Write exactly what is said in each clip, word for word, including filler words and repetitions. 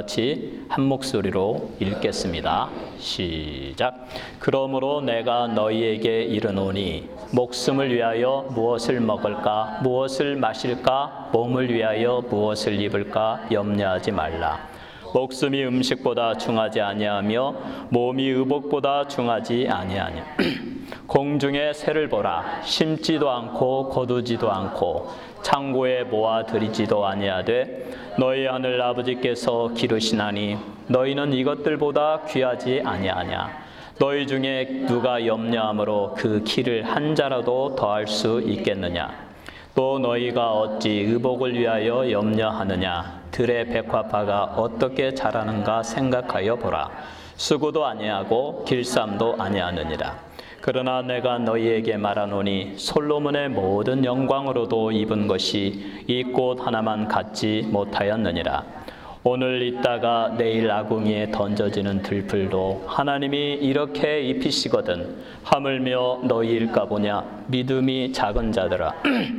같이 한 목소리로 읽겠습니다. 시작. 그러므로 내가 너희에게 이르노니 목숨을 위하여 무엇을 먹을까, 무엇을 마실까, 몸을 위하여 무엇을 입을까 염려하지 말라. 목숨이 음식보다 중하지 아니하며 몸이 의복보다 중하지 아니하냐. 공중의 새를 보라. 심지도 않고 거두지도 않고 창고에 모아 들이지도 아니하되 너희 하늘 아버지께서 기르시나니 너희는 이것들보다 귀하지 아니하냐. 너희 중에 누가 염려함으로 그 키를 한 자라도 더할 수 있겠느냐. 또 너희가 어찌 의복을 위하여 염려하느냐. 들의 백화파가 어떻게 자라는가 생각하여 보라. 수고도 아니하고 길쌈도 아니하느니라. 그러나 내가 너희에게 말하노니 솔로몬의 모든 영광으로도 입은 것이 이 꽃 하나만 갖지 못하였느니라. 오늘 있다가 내일 아궁이에 던져지는 들풀도 하나님이 이렇게 입히시거든 하물며 너희일까 보냐. 믿음이 작은 자들아.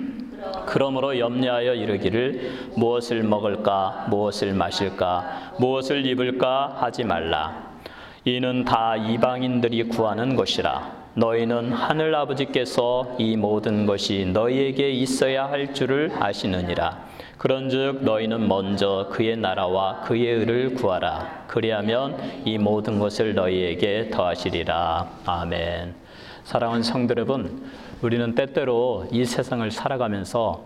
그러므로 염려하여 이르기를 무엇을 먹을까, 무엇을 마실까, 무엇을 입을까 하지 말라. 이는 다 이방인들이 구하는 것이라. 너희는 하늘 아버지께서 이 모든 것이 너희에게 있어야 할 줄을 아시느니라. 그런즉 너희는 먼저 그의 나라와 그의 의를 구하라. 그리하면 이 모든 것을 너희에게 더하시리라. 아멘. 사랑하는 성도 여러분, 우리는 때때로 이 세상을 살아가면서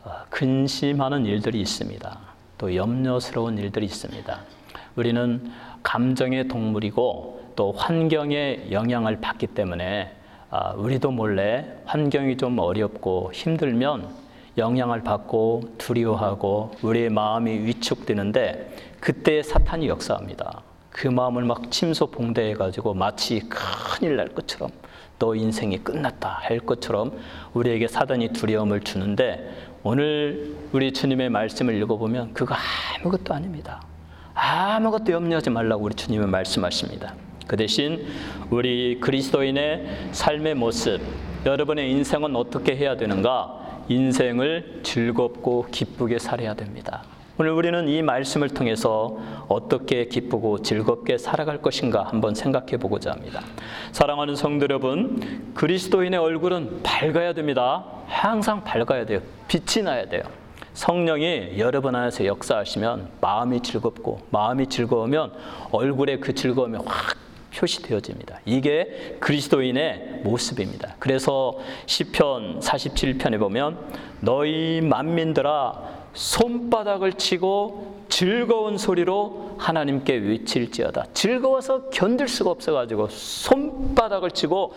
근심하는 일들이 있습니다. 또 염려스러운 일들이 있습니다. 우리는 감정의 동물이고 또 환경의 영향을 받기 때문에 우리도 몰래 환경이 좀 어렵고 힘들면 영향을 받고 두려워하고 우리의 마음이 위축되는데 그때 사탄이 역사합니다. 그 마음을 막 침소봉대해가지고 마치 큰일 날 것처럼 너 인생이 끝났다 할 것처럼 우리에게 사단이 두려움을 주는데 오늘 우리 주님의 말씀을 읽어보면 그거 아무것도 아닙니다. 아무것도 염려하지 말라고 우리 주님은 말씀하십니다. 그 대신 우리 그리스도인의 삶의 모습, 여러분의 인생은 어떻게 해야 되는가? 인생을 즐겁고 기쁘게 살아야 됩니다. 오늘 우리는 이 말씀을 통해서 어떻게 기쁘고 즐겁게 살아갈 것인가 한번 생각해 보고자 합니다. 사랑하는 성도 여러분, 그리스도인의 얼굴은 밝아야 됩니다. 항상 밝아야 돼요. 빛이 나야 돼요. 성령이 여러분 안에서 역사하시면 마음이 즐겁고 마음이 즐거우면 얼굴에 그 즐거움이 확 표시되어집니다. 이게 그리스도인의 모습입니다. 그래서 시편 사십칠 편에 보면 너희 만민들아 손바닥을 치고 즐거운 소리로 하나님께 외칠지어다. 즐거워서 견딜 수가 없어가지고 손바닥을 치고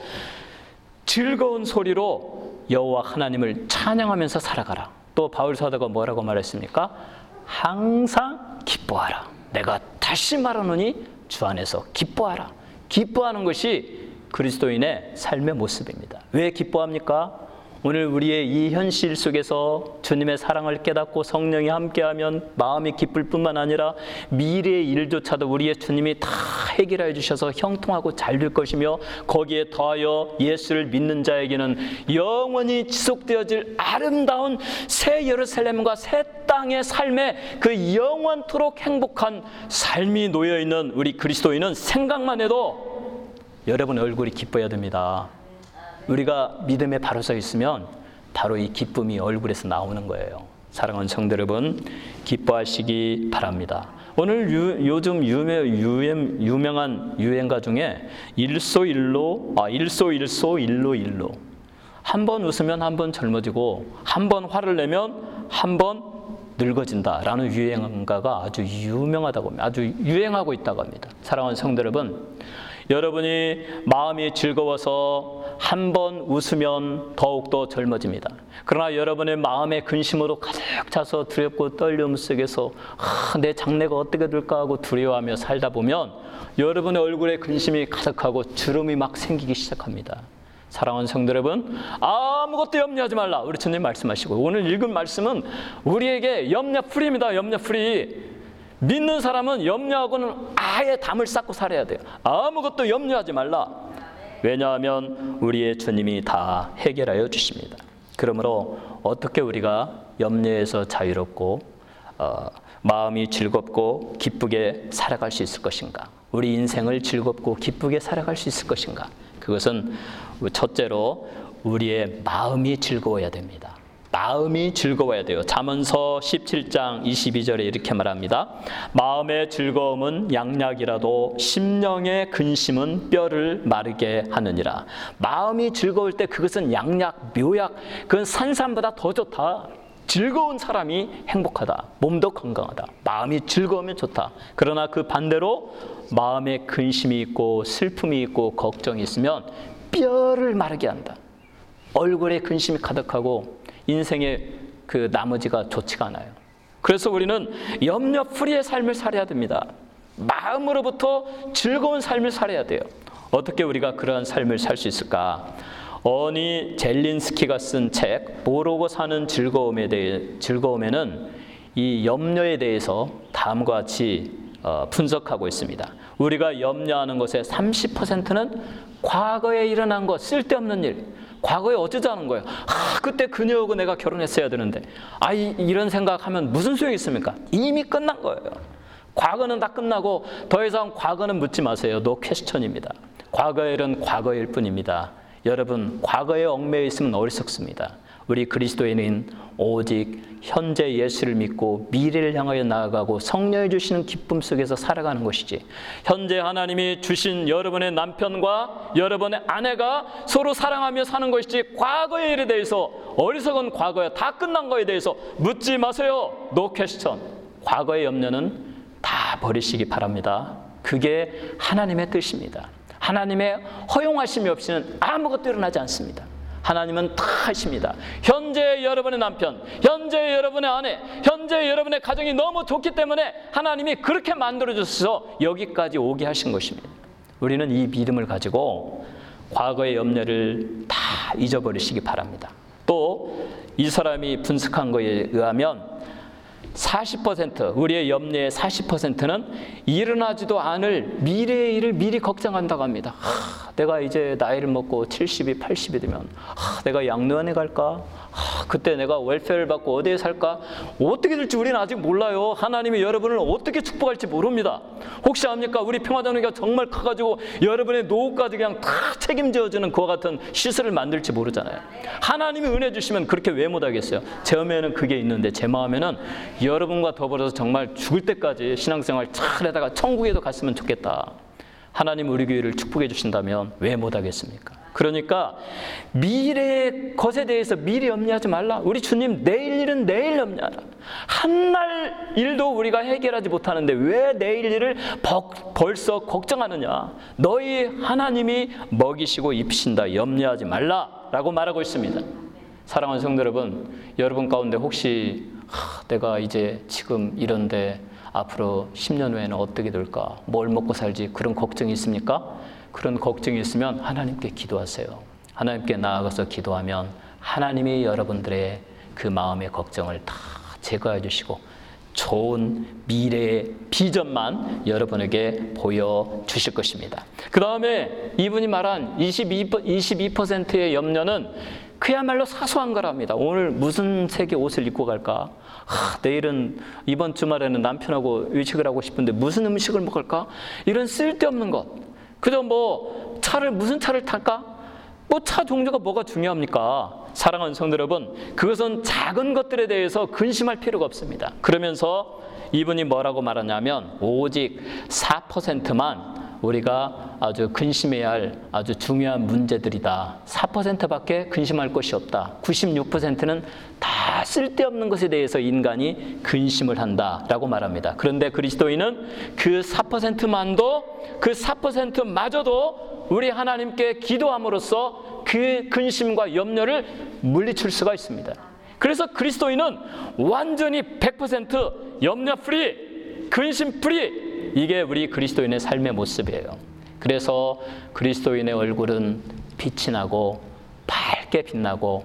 즐거운 소리로 여호와 하나님을 찬양하면서 살아가라. 또 바울 사도가 뭐라고 말했습니까? 항상 기뻐하라. 내가 다시 말하노니 주 안에서 기뻐하라. 기뻐하는 것이 그리스도인의 삶의 모습입니다. 왜 기뻐합니까? 오늘 우리의 이 현실 속에서 주님의 사랑을 깨닫고 성령이 함께하면 마음이 기쁠 뿐만 아니라 미래의 일조차도 우리의 주님이 다 해결해 주셔서 형통하고 잘 될 것이며 거기에 더하여 예수를 믿는 자에게는 영원히 지속되어질 아름다운 새 예루살렘과 새 땅의 삶에 그 영원토록 행복한 삶이 놓여있는 우리 그리스도인은 생각만 해도 여러분의 얼굴이 기뻐야 됩니다. 우리가 믿음에 바로 서 있으면 바로 이 기쁨이 얼굴에서 나오는 거예요. 사랑하는 성도 여러분, 기뻐하시기 바랍니다. 오늘 유, 요즘 유명, 유행, 유명한 유행가 중에 일소일로, 아, 일소일소 일로일로 한 번 웃으면 한 번 젊어지고 한 번 화를 내면 한 번 늙어진다라는 유행가가 아주 유명하다고 합니다. 아주 유행하고 있다고 합니다. 사랑하는 성도 여러분, 여러분이 마음이 즐거워서 한 번 웃으면 더욱더 젊어집니다. 그러나 여러분의 마음의 근심으로 가득 차서 두렵고 떨림 속에서 아, 내 장래가 어떻게 될까 하고 두려워하며 살다 보면 여러분의 얼굴에 근심이 가득하고 주름이 막 생기기 시작합니다. 사랑하는 성도 여러분, 아무것도 염려하지 말라. 우리 주님 말씀하시고 오늘 읽은 말씀은 우리에게 염려풀이입니다. 염려풀이. 믿는 사람은 염려하고는 아예 담을 쌓고 살아야 돼요. 아무것도 염려하지 말라. 왜냐하면 우리의 주님이 다 해결하여 주십니다. 그러므로 어떻게 우리가 염려에서 자유롭고 어, 마음이 즐겁고 기쁘게 살아갈 수 있을 것인가? 우리 인생을 즐겁고 기쁘게 살아갈 수 있을 것인가? 그것은 첫째로 우리의 마음이 즐거워야 됩니다. 마음이 즐거워야 돼요. 잠언서 십칠 장 이십이 절에 이렇게 말합니다. 마음의 즐거움은 양약이라도 심령의 근심은 뼈를 마르게 하느니라. 마음이 즐거울 때 그것은 양약, 묘약, 그건 산삼보다 더 좋다. 즐거운 사람이 행복하다. 몸도 건강하다. 마음이 즐거우면 좋다. 그러나 그 반대로 마음에 근심이 있고 슬픔이 있고 걱정이 있으면 뼈를 마르게 한다. 얼굴에 근심이 가득하고 인생의 그 나머지가 좋지가 않아요. 그래서 우리는 염려 프리의 삶을 살아야 됩니다. 마음으로부터 즐거운 삶을 살아야 돼요. 어떻게 우리가 그러한 삶을 살 수 있을까? 어니 젤린스키가 쓴 책 모르고 사는 즐거움에 대해 즐거움에는 이 염려에 대해서 다음과 같이 어, 분석하고 있습니다. 우리가 염려하는 것의 삼십 퍼센트는 과거에 일어난 것, 쓸데없는 일, 과거에 어쩌자는 거예요. 아, 그때 그녀하고 내가 결혼했어야 되는데, 아, 이, 이런 생각하면 무슨 소용이 있습니까? 이미 끝난 거예요. 과거는 다 끝나고 더 이상 과거는 묻지 마세요. 노 퀘스천입니다. 과거의 일은 과거일 뿐입니다. 여러분, 과거에 얽매여 있으면 어리석습니다. 우리 그리스도인은 오직 현재 예수를 믿고 미래를 향하여 나아가고 성령이 주시는 기쁨 속에서 살아가는 것이지, 현재 하나님이 주신 여러분의 남편과 여러분의 아내가 서로 사랑하며 사는 것이지, 과거의 일에 대해서, 어리석은 과거에 다 끝난 거에 대해서 묻지 마세요. No question. 과거의 염려는 다 버리시기 바랍니다. 그게 하나님의 뜻입니다. 하나님의 허용하심이 없이는 아무것도 일어나지 않습니다. 하나님은 다 하십니다. 현재 여러분의 남편, 현재 여러분의 아내, 현재 여러분의 가정이 너무 좋기 때문에 하나님이 그렇게 만들어주셔서 여기까지 오게 하신 것입니다. 우리는 이 믿음을 가지고 과거의 염려를 다 잊어버리시기 바랍니다. 또 이 사람이 분석한 거에 의하면 사십 퍼센트, 우리의 염려의 사십 퍼센트는 일어나지도 않을 미래의 일을 미리 걱정한다고 합니다. 하, 내가 이제 나이를 먹고 칠십이, 팔십이 되면 하, 내가 양로원에 갈까? 하, 그때 내가 웰페어를 받고 어디에 살까? 어떻게 될지 우리는 아직 몰라요. 하나님이 여러분을 어떻게 축복할지 모릅니다. 혹시 압니까? 우리 평화정리가 정말 커가지고 여러분의 노후까지 그냥 다 책임져주는 그와 같은 시설을 만들지 모르잖아요. 하나님이 은혜 주시면 그렇게 왜 못하겠어요? 제 마음에는 그게 있는데, 제 마음에는 여러분과 더불어서 정말 죽을 때까지 신앙생활 잘 하다가 천국에도 갔으면 좋겠다. 하나님 우리 교회를 축복해 주신다면 왜 못하겠습니까? 그러니까 미래의 것에 대해서 미리 염려하지 말라. 우리 주님, 내일 일은 내일 염려하라. 한날 일도 우리가 해결하지 못하는데 왜 내일 일을 벌써 걱정하느냐. 너희 하나님이 먹이시고 입히신다. 염려하지 말라라고 말하고 있습니다. 사랑하는 성도 여러분, 여러분 가운데 혹시 하, 내가 이제 지금 이런데 앞으로 십 년 후에는 어떻게 될까? 뭘 먹고 살지? 그런 걱정이 있습니까? 그런 걱정이 있으면 하나님께 기도하세요. 하나님께 나아가서 기도하면 하나님이 여러분들의 그 마음의 걱정을 다 제거해 주시고 좋은 미래의 비전만 여러분에게 보여주실 것입니다. 그 다음에 이분이 말한 이십이 퍼센트의 염려는 그야말로 사소한 거랍니다. 오늘 무슨 색의 옷을 입고 갈까? 하, 내일은 이번 주말에는 남편하고 외식을 하고 싶은데 무슨 음식을 먹을까? 이런 쓸데없는 것. 그저 뭐 차를 무슨 차를 탈까? 뭐 차 종류가 뭐가 중요합니까? 사랑하는 성도 여러분, 그것은 작은 것들에 대해서 근심할 필요가 없습니다. 그러면서 이분이 뭐라고 말하냐면 오직 사 퍼센트만 우리가 아주 근심해야 할 아주 중요한 문제들이다. 사 퍼센트밖에 근심할 것이 없다. 구십육 퍼센트는 다 쓸데없는 것에 대해서 인간이 근심을 한다라고 말합니다. 그런데 그리스도인은 그 사 퍼센트만도, 그 사 퍼센트마저도 우리 하나님께 기도함으로써 그 근심과 염려를 물리칠 수가 있습니다. 그래서 그리스도인은 완전히 백 퍼센트 염려 프리, 근심 프리, 이게 우리 그리스도인의 삶의 모습이에요. 그래서 그리스도인의 얼굴은 빛이 나고 밝게 빛나고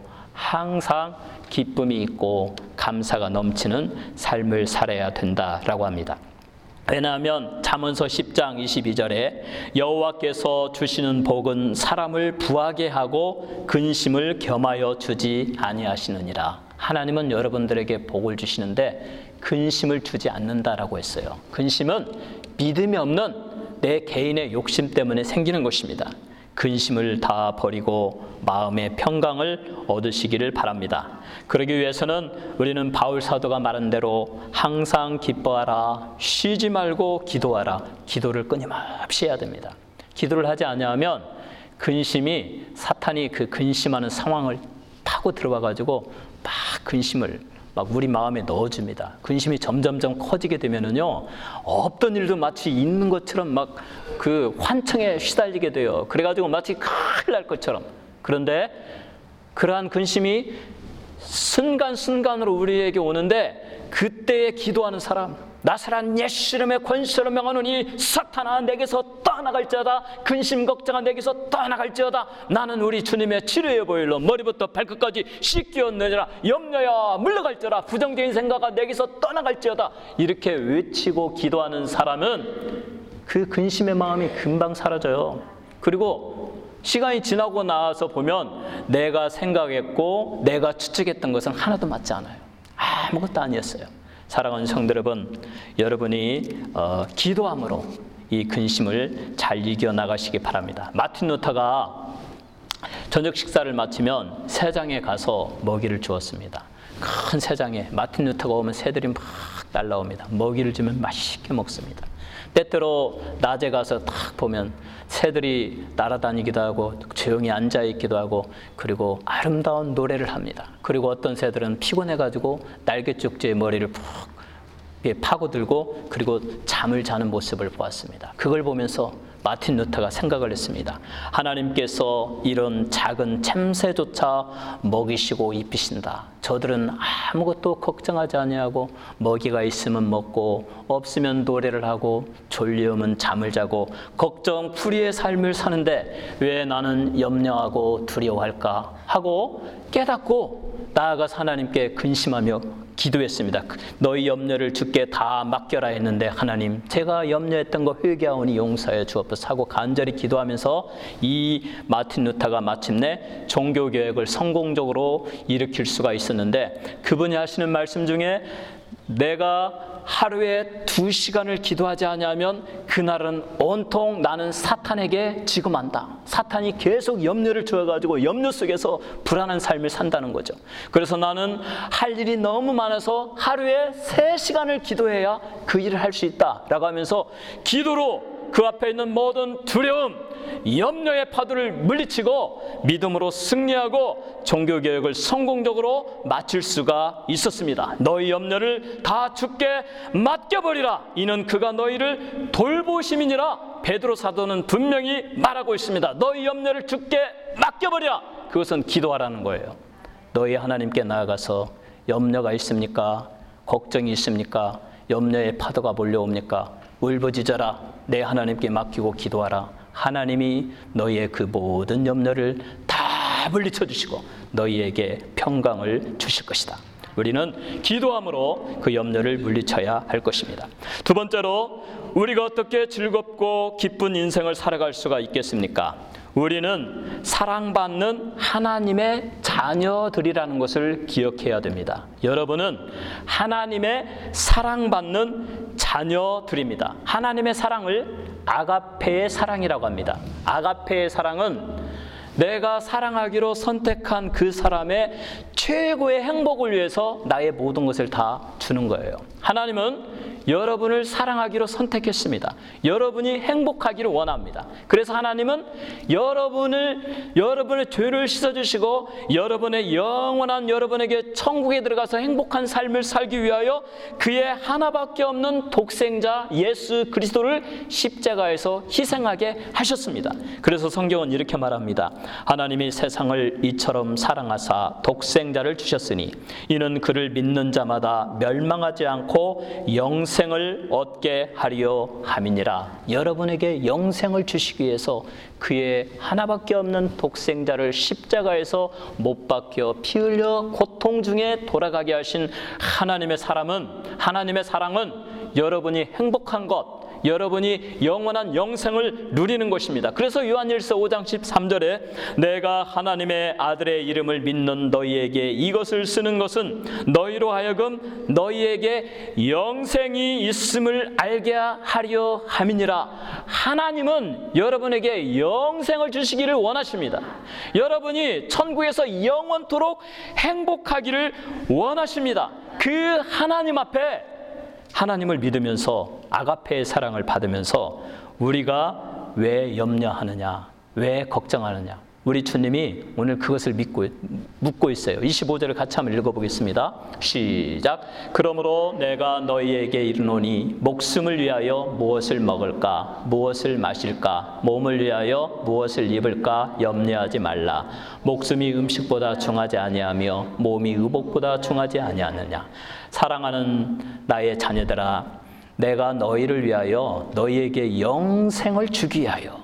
항상 기쁨이 있고 감사가 넘치는 삶을 살아야 된다라고 합니다. 왜냐하면 잠언서 십 장 이십이 절에 여호와께서 주시는 복은 사람을 부하게 하고 근심을 겸하여 주지 아니하시느니라. 하나님은 여러분들에게 복을 주시는데 근심을 주지 않는다라고 했어요. 근심은 믿음이 없는 내 개인의 욕심 때문에 생기는 것입니다. 근심을 다 버리고 마음의 평강을 얻으시기를 바랍니다. 그러기 위해서는 우리는 바울 사도가 말한 대로 항상 기뻐하라, 쉬지 말고 기도하라. 기도를 끊임없이 해야 됩니다. 기도를 하지 않으면 근심이, 사탄이 그 근심하는 상황을 타고 들어와 가지고 막 근심을 막 우리 마음에 넣어줍니다. 근심이 점점점 커지게 되면은요, 없던 일도 마치 있는 것처럼 막 그 환청에 시달리게 돼요. 그래가지고 마치 큰일 날 것처럼. 그런데 그러한 근심이 순간순간으로 우리에게 오는데, 그때에 기도하는 사람, 나사렛 예수 이름의 권세로 명하노니 사탄아 내게서 떠나갈지어다. 근심 걱정아 내게서 떠나갈지어다. 나는 우리 주님의 치료의 보혈로 머리부터 발끝까지 씻기었느니라. 염려야 물러갈지어다. 부정적인 생각아 내게서 떠나갈지어다. 이렇게 외치고 기도하는 사람은 그 근심의 마음이 금방 사라져요. 그리고 시간이 지나고 나서 보면 내가 생각했고 내가 추측했던 것은 하나도 맞지 않아요. 아무것도 아니었어요. 사랑하는 성도 여러분, 여러분이 어, 기도함으로 이 근심을 잘 이겨나가시기 바랍니다. 마틴 루터가 저녁 식사를 마치면 새장에 가서 먹이를 주었습니다. 큰 새장에 마틴 루터가 오면 새들이 막 날라옵니다. 먹이를 주면 맛있게 먹습니다. 때때로 낮에 가서 딱 보면 새들이 날아다니기도 하고 조용히 앉아있기도 하고, 그리고 아름다운 노래를 합니다. 그리고 어떤 새들은 피곤해가지고 날개쪽지에 머리를 푹 파고들고 그리고 잠을 자는 모습을 보았습니다. 그걸 보면서 마틴 루터가 생각을 했습니다. 하나님께서 이런 작은 챔새조차 먹이시고 입히신다. 저들은 아무것도 걱정하지 아니하고 먹이가 있으면 먹고 없으면 노래를 하고 졸리우면 잠을 자고 걱정풀이의 삶을 사는데 왜 나는 염려하고 두려워할까 하고 깨닫고 나아가서 하나님께 근심하며 기도했습니다. 너희 염려를 주께 다 맡겨라 했는데, 하나님 제가 염려했던 거 회개하오니 용서해 주옵소서 하고 간절히 기도하면서 이 마틴 루터가 마침내 종교개혁을 성공적으로 일으킬 수가 있었는데, 그분이 하시는 말씀 중에 내가 하루에 두 시간을 기도하지 않으면 그날은 온통 나는 사탄에게 지금한다. 사탄이 계속 염려를 주어가지고 염려 속에서 불안한 삶을 산다는 거죠. 그래서 나는 할 일이 너무 많아서 하루에 세 시간을 기도해야 그 일을 할 수 있다라고 하면서 기도로 그 앞에 있는 모든 두려움, 염려의 파도를 물리치고 믿음으로 승리하고 종교개혁을 성공적으로 마칠 수가 있었습니다. 너희 염려를 다 주께 맡겨버리라. 이는 그가 너희를 돌보심이니라. 베드로 사도는 분명히 말하고 있습니다. 너희 염려를 주께 맡겨버리라. 그것은 기도하라는 거예요. 너희 하나님께 나아가서 염려가 있습니까? 걱정이 있습니까? 염려의 파도가 몰려옵니까? 울부짖어라. 내 하나님께 맡기고 기도하라. 하나님이 너희의 그 모든 염려를 다 물리쳐 주시고 너희에게 평강을 주실 것이다. 우리는 기도함으로 그 염려를 물리쳐야 할 것입니다. 두 번째로, 우리가 어떻게 즐겁고 기쁜 인생을 살아갈 수가 있겠습니까? 우리는 사랑받는 하나님의 자녀들이라는 것을 기억해야 됩니다. 여러분은 하나님의 사랑받는 자녀들입니다. 하나님의 사랑을 아가페의 사랑이라고 합니다. 아가페의 사랑은 내가 사랑하기로 선택한 그 사람의 최고의 행복을 위해서 나의 모든 것을 다 주는 거예요. 하나님은 여러분을 사랑하기로 선택했습니다. 여러분이 행복하기를 원합니다. 그래서 하나님은 여러분을, 여러분의 죄를 씻어주시고 여러분의 영원한 여러분에게 천국에 들어가서 행복한 삶을 살기 위하여 그의 하나밖에 없는 독생자 예수 그리스도를 십자가에서 희생하게 하셨습니다. 그래서 성경은 이렇게 말합니다. 하나님이 세상을 이처럼 사랑하사 독생자를 주셨으니 이는 그를 믿는 자마다 멸망하지 않고 영생을 얻게 하려 함이니라. 여러분에게 영생을 주시기 위해서 그의 하나밖에 없는 독생자를 십자가에서 못 박혀 피 흘려 고통 중에 돌아가게 하신 하나님의 사랑은 하나님의 사랑은 여러분이 행복한 것, 여러분이 영원한 영생을 누리는 것입니다. 그래서 요한일서 오 장 십삼 절에 내가 하나님의 아들의 이름을 믿는 너희에게 이것을 쓰는 것은 너희로 하여금 너희에게 영생이 있음을 알게 하려 함이니라. 하나님은 여러분에게 영생을 주시기를 원하십니다. 여러분이 천국에서 영원토록 행복하기를 원하십니다. 그 하나님 앞에 하나님을 믿으면서 아가페의 사랑을 받으면서 우리가 왜 염려하느냐, 왜 걱정하느냐, 우리 주님이 오늘 그것을 믿고, 묻고 있어요. 이십오 절을 같이 한번 읽어보겠습니다. 시작. 그러므로 내가 너희에게 이르노니 목숨을 위하여 무엇을 먹을까, 무엇을 마실까, 몸을 위하여 무엇을 입을까 염려하지 말라. 목숨이 음식보다 중하지 아니하며 몸이 의복보다 중하지 아니하느냐. 사랑하는 나의 자녀들아, 내가 너희를 위하여 너희에게 영생을 주기 위하여,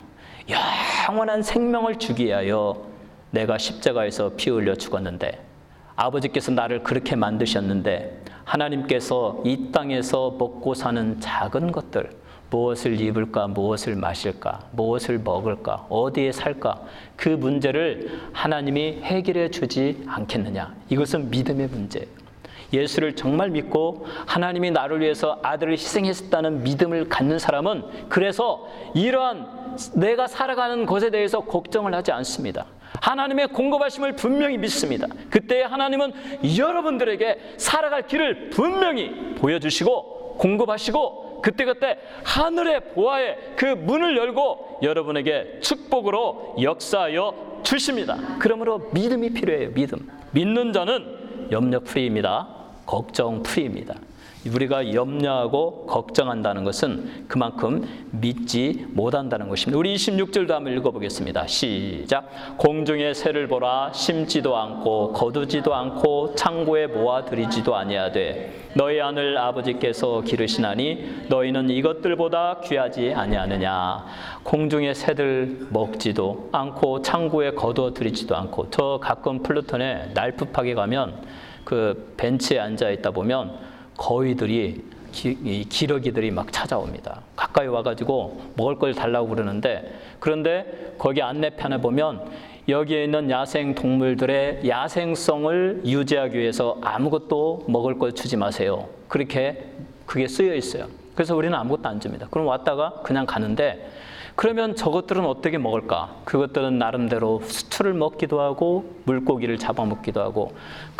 영원한 생명을 주기 위하여 내가 십자가에서 피 흘려 죽었는데, 아버지께서 나를 그렇게 만드셨는데 하나님께서 이 땅에서 먹고 사는 작은 것들, 무엇을 입을까, 무엇을 마실까, 무엇을 먹을까, 어디에 살까, 그 문제를 하나님이 해결해 주지 않겠느냐. 이것은 믿음의 문제예요. 예수를 정말 믿고 하나님이 나를 위해서 아들을 희생했다는 믿음을 갖는 사람은 그래서 이러한 내가 살아가는 것에 대해서 걱정을 하지 않습니다. 하나님의 공급하심을 분명히 믿습니다. 그때 하나님은 여러분들에게 살아갈 길을 분명히 보여주시고 공급하시고 그때그때 하늘의 보화의 그 문을 열고 여러분에게 축복으로 역사하여 주십니다. 그러므로 믿음이 필요해요. 믿음. 믿는 자는 염려 프리입니다. 걱정 프리입니다. 우리가 염려하고 걱정한다는 것은 그만큼 믿지 못한다는 것입니다. 우리 이십육 절도 한번 읽어보겠습니다. 시작. 공중의 새를 보라. 심지도 않고 거두지도 않고 창고에 모아들이지도 아니하되 너희 하늘 아버지께서 기르시나니 너희는 이것들보다 귀하지 아니하느냐. 공중의 새들 먹지도 않고 창고에 거두어들이지도 않고, 저 가끔 플루톤에 날프팍에 가면 그 벤치에 앉아 있다 보면 거위들이 기, 이 기러기들이 막 찾아옵니다. 가까이 와가지고 먹을 걸 달라고 그러는데, 그런데 거기 안내편에 보면 여기에 있는 야생 동물들의 야생성을 유지하기 위해서 아무것도 먹을 걸 주지 마세요. 그렇게 그게 쓰여 있어요. 그래서 우리는 아무것도 안 줍니다. 그럼 왔다가 그냥 가는데, 그러면 저것들은 어떻게 먹을까? 그것들은 나름대로 수초를 먹기도 하고 물고기를 잡아먹기도 하고,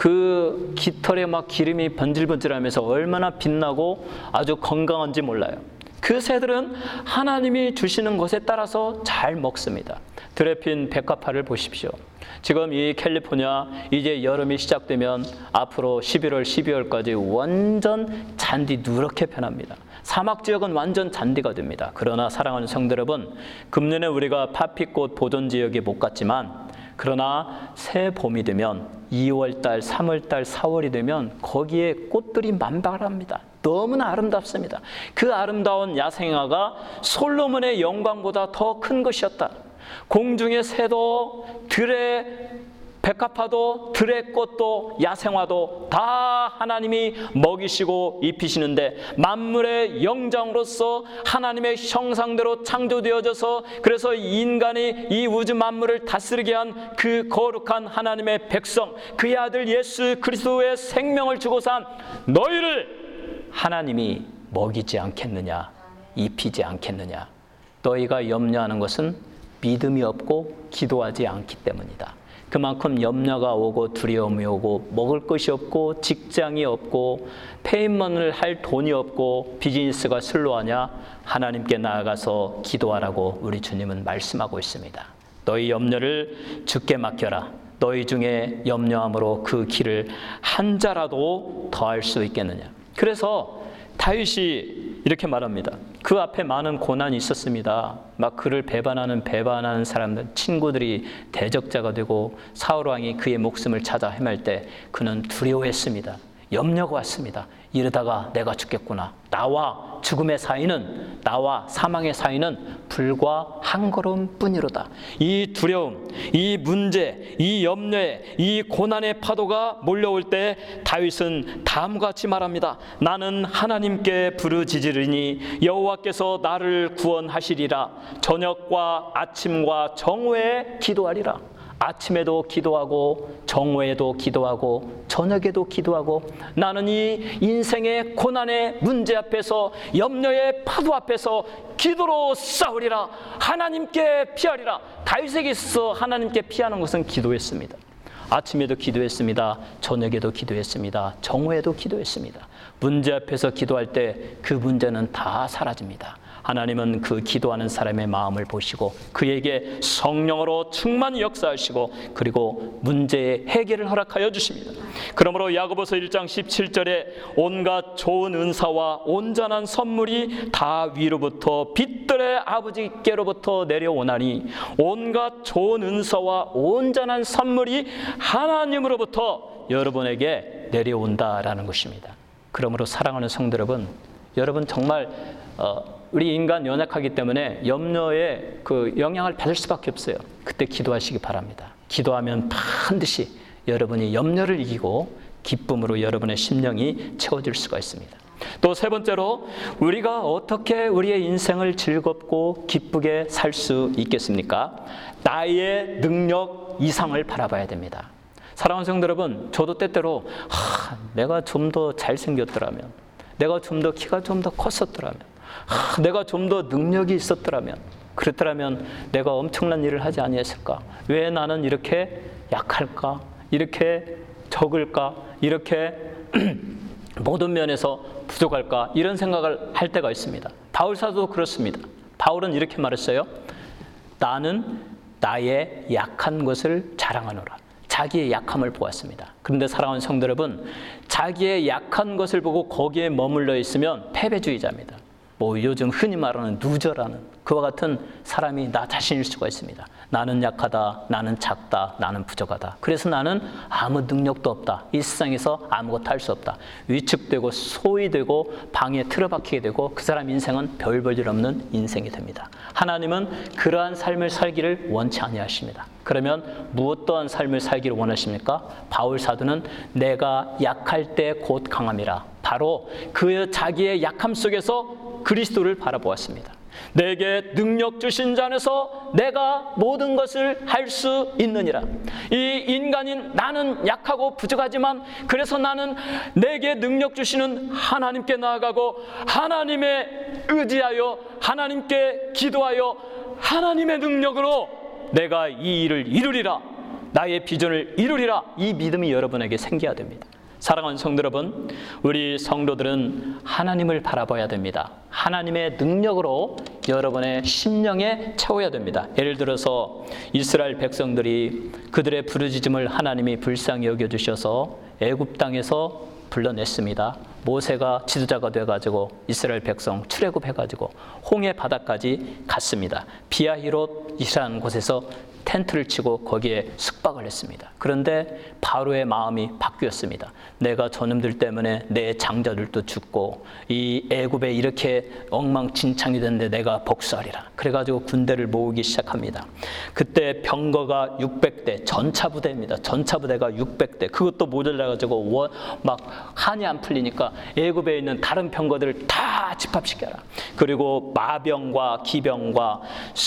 그 깃털에 막 기름이 번질번질하면서 얼마나 빛나고 아주 건강한지 몰라요. 그 새들은 하나님이 주시는 것에 따라서 잘 먹습니다. 드레핀 백화파를 보십시오. 지금 이 캘리포니아 이제 여름이 시작되면 앞으로 십일월, 십이월까지 완전 잔디 누렇게 변합니다. 사막 지역은 완전 잔디가 됩니다. 그러나 사랑하는 성도 여러분, 금년에 우리가 파피꽃 보존 지역에 못 갔지만, 그러나 새 봄이 되면 이월달, 삼월달, 사월이 되면 거기에 꽃들이 만발합니다. 너무나 아름답습니다. 그 아름다운 야생화가 솔로몬의 영광보다 더 큰 것이었다. 공중의 새도 들의 백합화도 들의 꽃도 야생화도 다 하나님이 먹이시고 입히시는데, 만물의 영장으로서 하나님의 형상대로 창조되어져서 그래서 인간이 이 우주 만물을 다스리게 한 그 거룩한 하나님의 백성, 그의 아들 예수 그리스도의 생명을 주고 산 너희를 하나님이 먹이지 않겠느냐, 입히지 않겠느냐. 너희가 염려하는 것은 믿음이 없고 기도하지 않기 때문이다. 그만큼 염려가 오고 두려움이 오고 먹을 것이 없고 직장이 없고 페이먼을 할 돈이 없고 비즈니스가 슬로하냐, 하나님께 나아가서 기도하라고 우리 주님은 말씀하고 있습니다. 너희 염려를 주께 맡겨라. 너희 중에 염려함으로 그 길을 한 자라도 더할 수 있겠느냐. 그래서 다윗이 이렇게 말합니다. 그 앞에 많은 고난이 있었습니다. 막 그를 배반하는 배반하는 사람들, 친구들이 대적자가 되고 사울 왕이 그의 목숨을 찾아 헤맬 때 그는 두려워했습니다. 염려가 왔습니다. 이러다가 내가 죽겠구나. 나와 죽음의 사이는, 나와 사망의 사이는 불과 한 걸음뿐이로다. 이 두려움, 이 문제, 이 염려에, 이 고난의 파도가 몰려올 때 다윗은 다음과 같이 말합니다. 나는 하나님께 부르짖으리니 여호와께서 나를 구원하시리라. 저녁과 아침과 정오에 기도하리라. 아침에도 기도하고 정오에도 기도하고 저녁에도 기도하고 나는 이 인생의 고난의 문제 앞에서, 염려의 파도 앞에서 기도로 싸우리라. 하나님께 피하리라. 다윗에게 있어서 하나님께 피하는 것은 기도했습니다. 아침에도 기도했습니다. 저녁에도 기도했습니다. 정오에도 기도했습니다. 문제 앞에서 기도할 때 그 문제는 다 사라집니다. 하나님은 그 기도하는 사람의 마음을 보시고 그에게 성령으로 충만히 역사하시고 그리고 문제의 해결을 허락하여 주십니다. 그러므로 야고보서 일 장 십칠 절에 온갖 좋은 은사와 온전한 선물이 다 위로부터 빛들의 아버지께로부터 내려오나니 온갖 좋은 은사와 온전한 선물이 하나님으로부터 여러분에게 내려온다라는 것입니다. 그러므로 사랑하는 성도 여러분, 여러분 정말 어, 우리 인간 연약하기 때문에 염려에 그 영향을 받을 수밖에 없어요. 그때 기도하시기 바랍니다. 기도하면 반드시 여러분이 염려를 이기고 기쁨으로 여러분의 심령이 채워질 수가 있습니다. 또 세 번째로, 우리가 어떻게 우리의 인생을 즐겁고 기쁘게 살 수 있겠습니까? 나의 능력 이상을 바라봐야 됩니다. 사랑하는 성도 여러분, 저도 때때로 하, 내가 좀 더 잘생겼더라면, 내가 좀 더 키가 좀 더 컸었더라면, 아, 내가 좀 더 능력이 있었더라면, 그랬더라면 내가 엄청난 일을 하지 아니했을까? 왜 나는 이렇게 약할까? 이렇게 적을까? 이렇게 모든 면에서 부족할까? 이런 생각을 할 때가 있습니다. 바울 사도도 그렇습니다. 바울은 이렇게 말했어요. 나는 나의 약한 것을 자랑하노라. 자기의 약함을 보았습니다. 그런데 사랑하는 성도 여러분, 자기의 약한 것을 보고 거기에 머물러 있으면 패배주의자입니다. 뭐 요즘 흔히 말하는 루저라는 그와 같은 사람이 나 자신일 수가 있습니다. 나는 약하다, 나는 작다, 나는 부족하다. 그래서 나는 아무 능력도 없다. 이 세상에서 아무것도 할 수 없다. 위축되고 소위되고 방에 틀어박히게 되고 그 사람 인생은 별 볼 일 없는 인생이 됩니다. 하나님은 그러한 삶을 살기를 원치 아니하십니다. 그러면 무엇 또한 삶을 살기를 원하십니까? 바울 사도는 내가 약할 때 곧 강함이라. 바로 그 자기의 약함 속에서 그리스도를 바라보았습니다. 내게 능력 주신 자 안에서 내가 모든 것을 할 수 있느니라. 이 인간인 나는 약하고 부족하지만 그래서 나는 내게 능력 주시는 하나님께 나아가고 하나님의 의지하여 하나님께 기도하여 하나님의 능력으로 내가 이 일을 이루리라. 나의 비전을 이루리라. 이 믿음이 여러분에게 생겨야 됩니다. 사랑하는 성도 여러분, 우리 성도들은 하나님을 바라봐야 됩니다. 하나님의 능력으로 여러분의 심령에 채워야 됩니다. 예를 들어서 이스라엘 백성들이 그들의 부르짖음을 하나님이 불쌍히 여겨주셔서 애굽 땅에서 불러냈습니다. 모세가 지도자가 돼가지고 이스라엘 백성 출애굽해가지고 홍해 바다까지 갔습니다. 비아히롯이라는 곳에서 텐트를 치고 거기에 숙박을 했습니다. 그런데 바로의 마음이 바뀌었습니다. 내가 저놈들 때문에 내 장자들도 죽고 이 애굽에 이렇게 엉망진창이 됐는데 내가 복수하리라. 그래가지고 군대를 모으기 시작합니다. 그때 병거가 육백 대, 전차부대입니다. 전차부대가 육백 대. 그것도 모자라가지고 원, 막 한이 안 풀리니까 애굽에 있는 다른 병거들을 다 집합시켜라. 그리고 마병과 기병과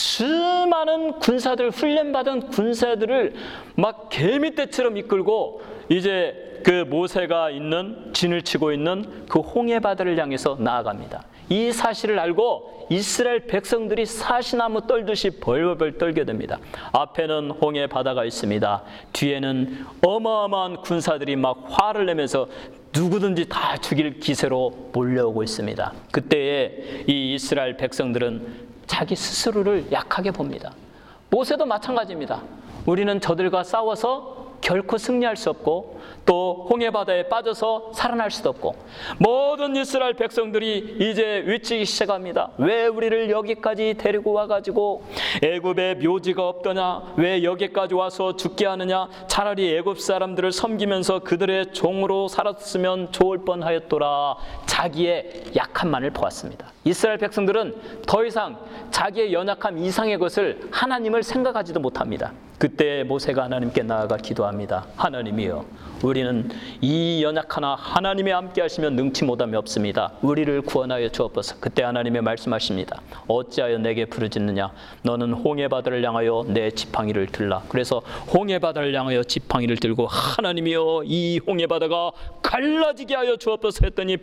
수많은 군사들, 훈련받은 군사들을 막 개미떼처럼 이끌고 이제 그 모세가 있는 진을 치고 있는 그 홍해 바다를 향해서 나아갑니다. 이 사실을 알고 이스라엘 백성들이 사시나무 떨듯이 벌벌 떨게 됩니다. 앞에는 홍해 바다가 있습니다. 뒤에는 어마어마한 군사들이 막 화를 내면서 누구든지 다 죽일 기세로 몰려오고 있습니다. 그때에 이 이스라엘 백성들은 자기 스스로를 약하게 봅니다. 모세도 마찬가지입니다. 우리는 저들과 싸워서 결코 승리할 수 없고 또 홍해바다에 빠져서 살아날 수도 없고 모든 이스라엘 백성들이 이제 외치기 시작합니다. 왜 우리를 여기까지 데리고 와가지고 애굽에 묘지가 없더냐? 왜 여기까지 와서 죽게 하느냐? 차라리 애굽 사람들을 섬기면서 그들의 종으로 살았으면 좋을 뻔하였더라. 자기의 약함만을 보았습니다. 이스라엘 백성들은 더 이상 자기의 연약함 이상의 것을 하나님을 생각하지도 못합니다. 그때 모세가 하나님께 나아가 기도합니다. 하나님이여, 우리는 이 연약하나 하나님이 함께 하시면 능치 못함이 없습니다. 우리를 구원하여 주옵소서. 그때 하나님이 말씀하십니다. 어찌하여 내게 부르짖느냐? 너는 홍해바다를 향하여 내 지팡이를 들라. 그래서 홍해바다를 향하여 지팡이를 들고 하나님이여, 이 홍해바다가 갈라지게 하여 주옵소서 했더니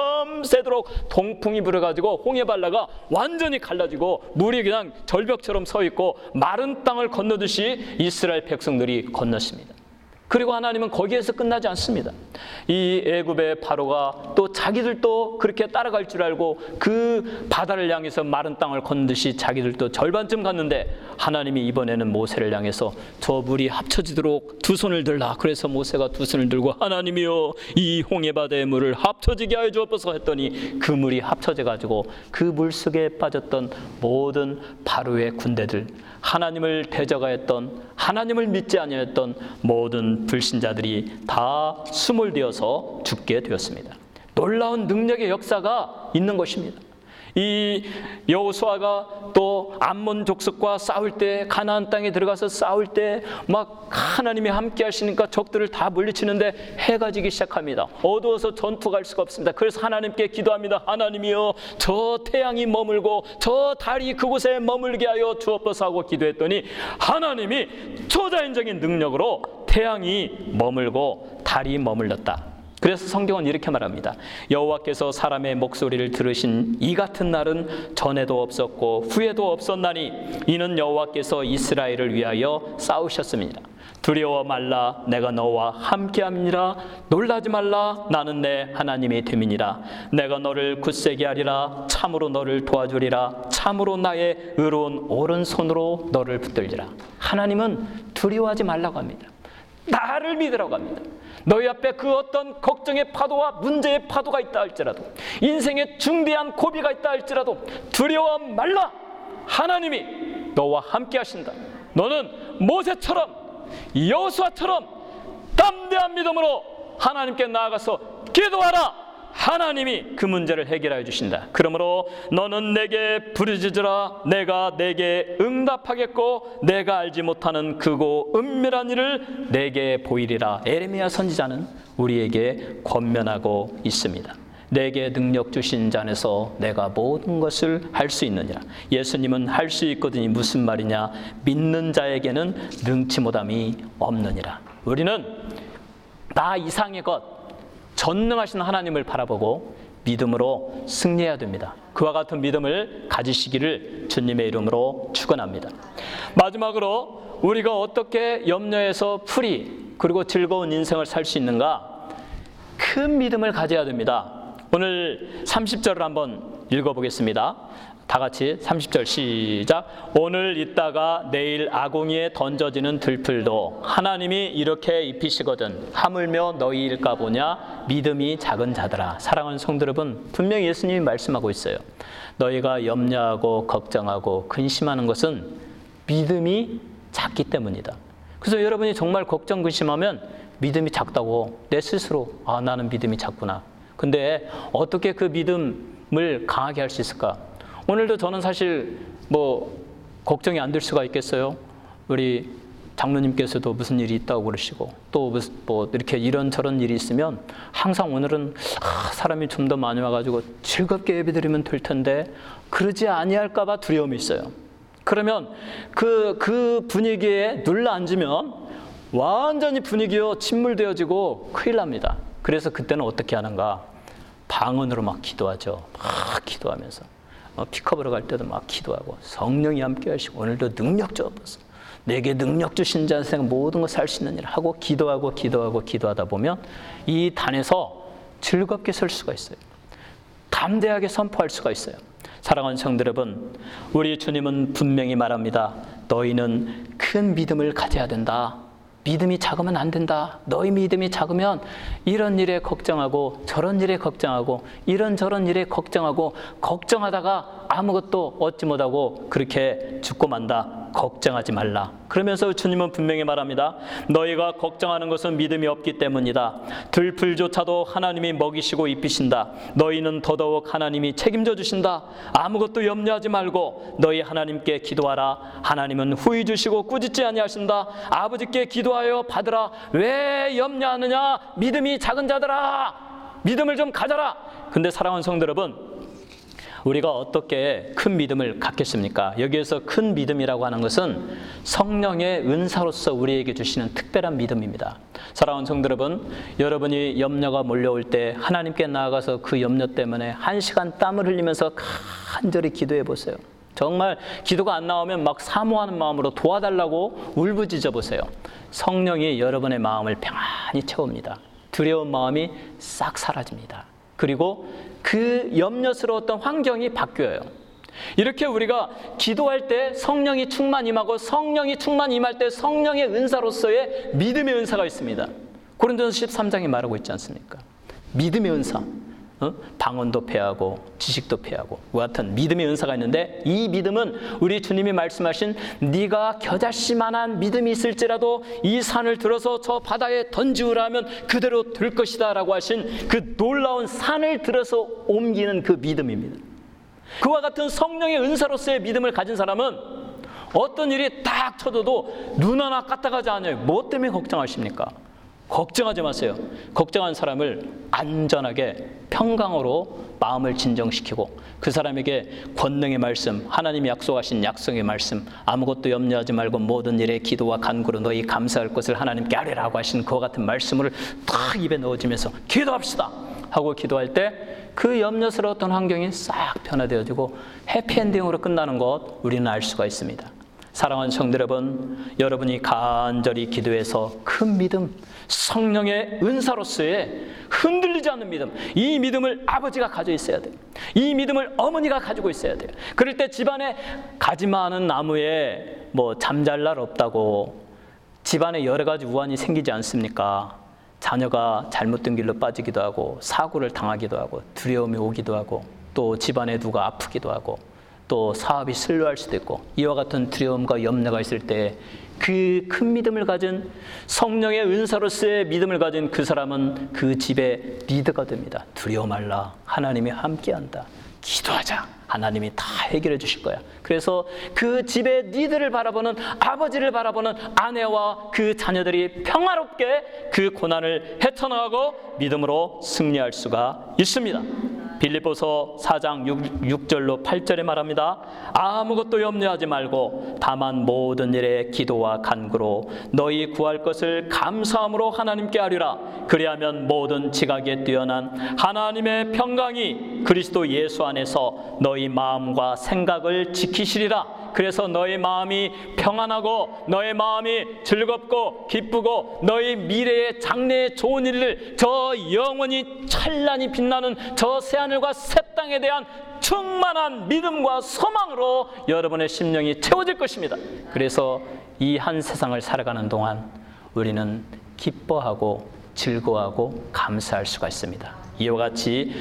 밤새도록 동풍이 불어가지고 홍해바다가 완전히 갈라지고 물이 그냥 절벽처럼 서 있고 마른 땅을 건너듯이 이스라엘 백성들이 건넜습니다. 그리고 하나님은 거기에서 끝나지 않습니다. 이 애굽의 바로가 또 자기들도 그렇게 따라갈 줄 알고 그 바다를 향해서 마른 땅을 건너듯이 자기들도 절반쯤 갔는데 하나님이 이번에는 모세를 향해서 저 물이 합쳐지도록 두 손을 들라. 그래서 모세가 두 손을 들고 하나님이여, 이 홍해바다의 물을 합쳐지게 하여 주옵소서 했더니 그 물이 합쳐져 가지고 그 물속에 빠졌던 모든 바로의 군대들, 하나님을 대적하였던, 하나님을 믿지 아니하였던 모든 불신자들이 다 수몰되어서 죽게 되었습니다. 놀라운 능력의 역사가 있는 것입니다. 이 여호수아가 또 암몬 족속과 싸울 때, 가나안 땅에 들어가서 싸울 때 막 하나님이 함께 하시니까 적들을 다 물리치는데 해가 지기 시작합니다. 어두워서 전투 갈 수가 없습니다. 그래서 하나님께 기도합니다. 하나님이여, 저 태양이 머물고 저 달이 그곳에 머물게 하여 주옵소서 하고 기도했더니 하나님이 초자연적인 능력으로 태양이 머물고 달이 머물렀다. 그래서 성경은 이렇게 말합니다. 여호와께서 사람의 목소리를 들으신 이 같은 날은 전에도 없었고 후에도 없었나니 이는 여호와께서 이스라엘을 위하여 싸우셨습니다. 두려워 말라, 내가 너와 함께함이니라. 놀라지 말라, 나는 내 하나님이 됨이니라. 내가 너를 굳세게 하리라. 참으로 너를 도와주리라. 참으로 나의 의로운 오른손으로 너를 붙들리라. 하나님은 두려워하지 말라고 합니다. 나를 믿으라고 합니다. 너희 앞에 그 어떤 걱정의 파도와 문제의 파도가 있다 할지라도, 인생의 중대한 고비가 있다 할지라도 두려워 말라. 하나님이 너와 함께 하신다. 너는 모세처럼, 여호수아처럼 담대한 믿음으로 하나님께 나아가서 기도하라. 하나님이 그 문제를 해결하여 주신다. 그러므로 너는 내게 부르짖으라. 내가 내게 응답하겠고 내가 알지 못하는 크고 은밀한 일을 내게 보이리라. 에레미야 선지자는 우리에게 권면하고 있습니다. 내게 능력 주신 자 안에서 내가 모든 것을 할 수 있느니라. 예수님은 할 수 있거든이 무슨 말이냐? 믿는 자에게는 능치 못함이 없느니라. 우리는 나 이상의 것, 전능하신 하나님을 바라보고 믿음으로 승리해야 됩니다. 그와 같은 믿음을 가지시기를 주님의 이름으로 축원합니다. 마지막으로 우리가 어떻게 염려해서 풀이 그리고 즐거운 인생을 살 수 있는가? 큰 믿음을 가져야 됩니다. 오늘 삼십 절을 한번 읽어보겠습니다. 다 같이 삼십 절 시작. 오늘 있다가 내일 아궁이에 던져지는 들풀도 하나님이 이렇게 입히시거든 하물며 너희일까 보냐? 믿음이 작은 자들아. 사랑하는 성도 여러분, 분명히 예수님이 말씀하고 있어요. 너희가 염려하고 걱정하고 근심하는 것은 믿음이 작기 때문이다. 그래서 여러분이 정말 걱정 근심하면 믿음이 작다고 내 스스로, 아 나는 믿음이 작구나. 근데 어떻게 그 믿음을 강하게 할 수 있을까? 오늘도 저는 사실 뭐 걱정이 안 될 수가 있겠어요? 우리 장로님께서도 무슨 일이 있다고 그러시고 또 뭐 이렇게 이런저런 일이 있으면 항상 오늘은 아, 사람이 좀 더 많이 와가지고 즐겁게 예배드리면 될 텐데 그러지 아니할까 봐 두려움이 있어요. 그러면 그, 그 분위기에 눌러 앉으면 완전히 분위기가 침몰되어지고 큰일 납니다. 그래서 그때는 어떻게 하는가? 방언으로 막 기도하죠. 막 기도하면서 어, 픽업으로 갈 때도 막 기도하고 성령이 함께 하시고 오늘도 능력 주옵소서. 내게 능력 주신 자 생각 모든 것을 할 수 있는 일 하고 기도하고 기도하고 기도하다 보면 이 단에서 즐겁게 설 수가 있어요. 담대하게 선포할 수가 있어요. 사랑하는 성도 여러분, 우리 주님은 분명히 말합니다. 너희는 큰 믿음을 가져야 된다. 믿음이 작으면 안 된다. 너희 믿음이 작으면 이런 일에 걱정하고 저런 일에 걱정하고 이런저런 일에 걱정하고 걱정하다가 아무것도 얻지 못하고 그렇게 죽고 만다. 걱정하지 말라. 그러면서 주님은 분명히 말합니다. 너희가 걱정하는 것은 믿음이 없기 때문이다. 들풀조차도 하나님이 먹이시고 입히신다. 너희는 더더욱 하나님이 책임져 주신다. 아무것도 염려하지 말고 너희 하나님께 기도하라. 하나님은 후히 주시고 꾸짖지 아니하신다. 아버지께 기도하여 받으라. 왜 염려하느냐? 믿음이 작은 자들아, 믿음을 좀 가져라. 근데 사랑하는 성도 여러분, 우리가 어떻게 큰 믿음을 갖겠습니까? 여기에서 큰 믿음이라고 하는 것은 성령의 은사로서 우리에게 주시는 특별한 믿음입니다. 사랑하는 성도 여러분, 여러분이 염려가 몰려올 때 하나님께 나아가서 그 염려 때문에 한 시간 땀을 흘리면서 간절히 기도해 보세요. 정말 기도가 안 나오면 막 사모하는 마음으로 도와달라고 울부짖어 보세요. 성령이 여러분의 마음을 평안히 채웁니다. 두려운 마음이 싹 사라집니다. 그리고 그 염려스러웠던 환경이 바뀌어요. 이렇게 우리가 기도할 때 성령이 충만 임하고 성령이 충만 임할 때 성령의 은사로서의 믿음의 은사가 있습니다. 고린도전서 십삼 장이 말하고 있지 않습니까? 믿음의 은사. 어? 방언도 패하고 지식도 패하고 그와 같은 믿음의 은사가 있는데, 이 믿음은 우리 주님이 말씀하신 네가 겨자씨만한 믿음이 있을지라도 이 산을 들어서 저 바다에 던지우라 하면 그대로 될 것이다 라고 하신 그 놀라운 산을 들어서 옮기는 그 믿음입니다. 그와 같은 성령의 은사로서의 믿음을 가진 사람은 어떤 일이 딱 쳐져도 눈 하나 까딱하지 않아요. 뭐 때문에 걱정하십니까? 걱정하지 마세요. 걱정한 사람을 안전하게 평강으로 마음을 진정시키고 그 사람에게 권능의 말씀, 하나님이 약속하신 약속의 말씀, 아무것도 염려하지 말고 모든 일에 기도와 간구로 너희 감사할 것을 하나님께 아뢰라고 하신 그와 같은 말씀을 딱 입에 넣어주면서 기도합시다 하고 기도할 때 그 염려스러웠던 환경이 싹 변화되어지고 해피엔딩으로 끝나는 것 우리는 알 수가 있습니다. 사랑하는 성도 여러분, 여러분이 간절히 기도해서 큰 믿음, 성령의 은사로서의 흔들리지 않는 믿음, 이 믿음을 아버지가 가지고 있어야 돼요. 이 믿음을 어머니가 가지고 있어야 돼요. 그럴 때 집안에 가지 마는 나무에 뭐 잠잘 날 없다고 집안에 여러 가지 우환이 생기지 않습니까? 자녀가 잘못된 길로 빠지기도 하고 사고를 당하기도 하고 두려움이 오기도 하고 또 집안에 누가 아프기도 하고 또 사업이 슬로할 수도 있고, 이와 같은 두려움과 염려가 있을 때 그 큰 믿음을 가진 성령의 은사로서의 믿음을 가진 그 사람은 그 집의 리더가 됩니다. 두려워 말라. 하나님이 함께한다. 기도하자. 하나님이 다 해결해 주실 거야. 그래서 그 집의 니들을 바라보는, 아버지를 바라보는 아내와 그 자녀들이 평화롭게 그 고난을 헤쳐나가고 믿음으로 승리할 수가 있습니다. 빌립보서 사 장 육 절로 팔 절에 말합니다. 아무것도 염려하지 말고 다만 모든 일에 기도와 간구로 너희 구할 것을 감사함으로 하나님께 아뢰라. 그리하면 모든 지각에 뛰어난 하나님의 평강이 그리스도 예수 안에서 너희 마음과 생각을 지키시리라. 그래서 너희 마음이 평안하고 너희 마음이 즐겁고 기쁘고 너희 미래의 장래의 좋은 일을, 저 영원히 찬란히 빛나는 저 새하늘과 새 땅에 대한 충만한 믿음과 소망으로 여러분의 심령이 채워질 것입니다. 그래서 이 한 세상을 살아가는 동안 우리는 기뻐하고 즐거워하고 감사할 수가 있습니다. 이와 같이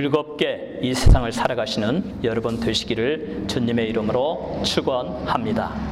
즐겁게 이 세상을 살아가시는 여러분 되시기를 주님의 이름으로 축원합니다.